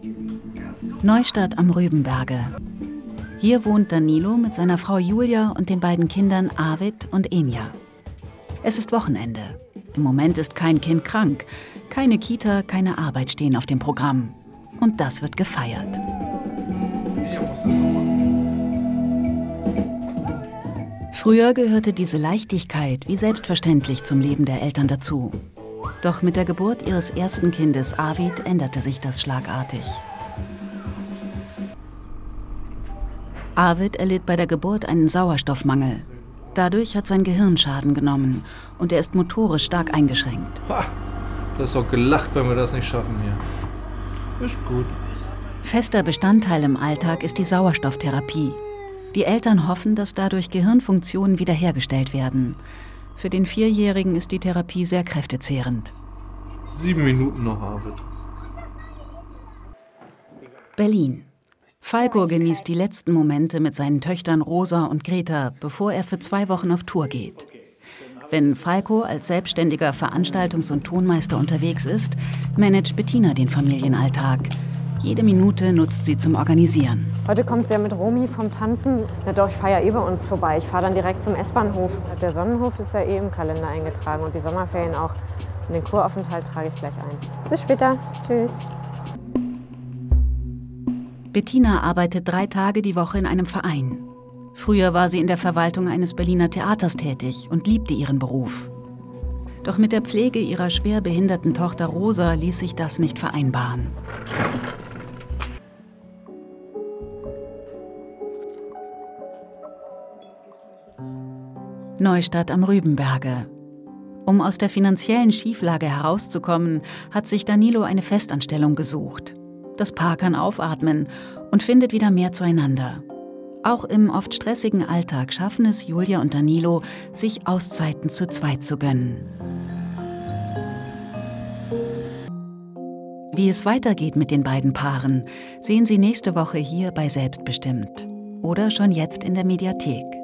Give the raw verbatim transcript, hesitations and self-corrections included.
Neustadt am Rübenberge. Hier wohnt Danilo mit seiner Frau Julia und den beiden Kindern Arvid und Enja. Es ist Wochenende. Im Moment ist kein Kind krank. Keine Kita, keine Arbeit stehen auf dem Programm. Und das wird gefeiert. Früher gehörte diese Leichtigkeit wie selbstverständlich zum Leben der Eltern dazu. Doch mit der Geburt ihres ersten Kindes Arvid änderte sich das schlagartig. Arvid erlitt bei der Geburt einen Sauerstoffmangel. Dadurch hat sein Gehirn Schaden genommen und er ist motorisch stark eingeschränkt. Ha, das ist auch gelacht, wenn wir das nicht schaffen hier. Ist gut. Fester Bestandteil im Alltag ist die Sauerstofftherapie. Die Eltern hoffen, dass dadurch Gehirnfunktionen wiederhergestellt werden. Für den Vierjährigen ist die Therapie sehr kräftezehrend. Sieben Minuten noch, Arvid. Berlin. Falco genießt die letzten Momente mit seinen Töchtern Rosa und Greta, bevor er für zwei Wochen auf Tour geht. Wenn Falco als selbstständiger Veranstaltungs- und Tonmeister unterwegs ist, managt Bettina den Familienalltag. Jede Minute nutzt sie zum Organisieren. Heute kommt sie ja mit Romy vom Tanzen. Na doch, ich fahre ja eh bei uns vorbei. Ich fahre dann direkt zum S-Bahnhof. Der Sonnenhof ist ja eh im Kalender eingetragen und die Sommerferien auch. Und den Kuraufenthalt trage ich gleich ein. Bis später. Tschüss. Bettina arbeitet drei Tage die Woche in einem Verein. Früher war sie in der Verwaltung eines Berliner Theaters tätig und liebte ihren Beruf. Doch mit der Pflege ihrer schwer behinderten Tochter Rosa ließ sich das nicht vereinbaren. Neustadt am Rübenberge. Um aus der finanziellen Schieflage herauszukommen, hat sich Danilo eine Festanstellung gesucht. Das Paar kann aufatmen und findet wieder mehr zueinander. Auch im oft stressigen Alltag schaffen es Julia und Danilo, sich Auszeiten zu zweit zu gönnen. Wie es weitergeht mit den beiden Paaren, sehen Sie nächste Woche hier bei Selbstbestimmt oder schon jetzt in der Mediathek.